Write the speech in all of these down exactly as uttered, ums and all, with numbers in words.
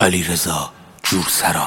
علیرضا جورسرا.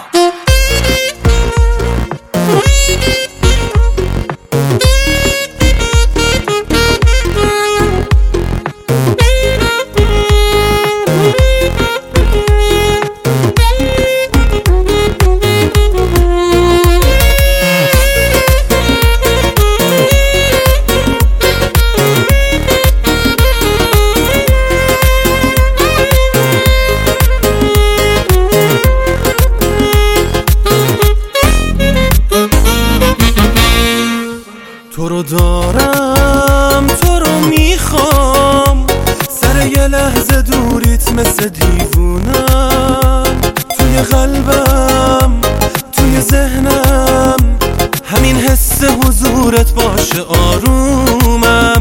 تو رو دارم، تو رو میخوام، سر یه لحظه دوریت مثل دیوونم، توی قلبم، توی ذهنم، همین حس حضورت باشه آرومم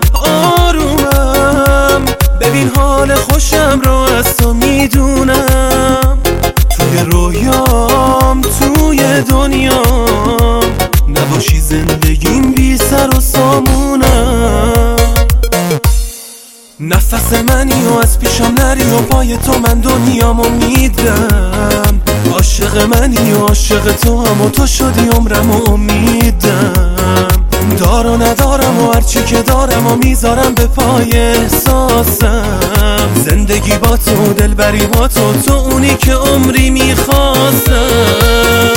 آرومم. ببین حال خوشم رو از تو میدونم، توی رویام، توی دنیام، نباشی زندگیم بی سر و سامونم. نفس منی و از پیشم نری و پای تو من دنیامو میدم. عاشق منی و عاشق تو هم و تو شدی عمرم و امیدم. دار و ندارم و هرچی که دارم و میذارم به پای احساسم. زندگی با تو، دلبری با تو، تو اونی که عمری میخواستم.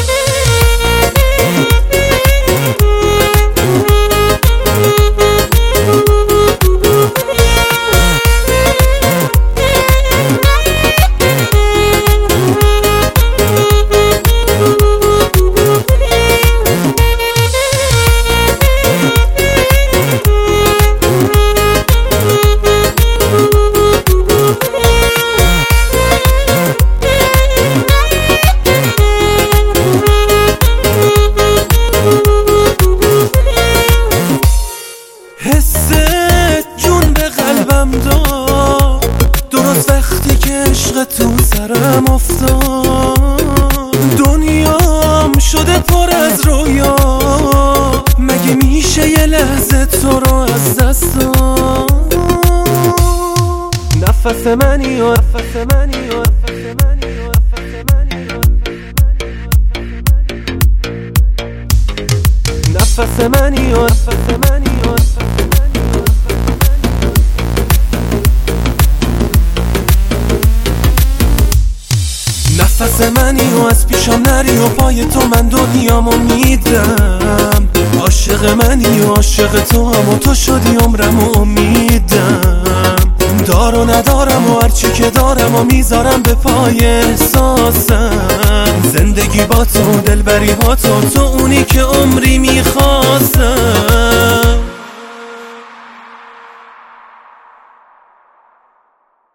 حست جون به قلبم داد، درست وقتی که عشق تو سرم افتاد. دنیام شده پر از رویا، مگه میشه یه لحظه تو رو از دست داد؟ نفس منی و نفس منی و نفس منی و نفس منی و نفس منی و نفس منی و از پیشم نری و پای تو من دنیامو میدم. عاشق منی و عاشق تو هم و تو شدی عمرم و امیدم. دار و ندارم و هرچی که دارم و میذارم به پای احساسم. زندگی با تو، دلبری با تو، تو اونی که عمری میخواستم.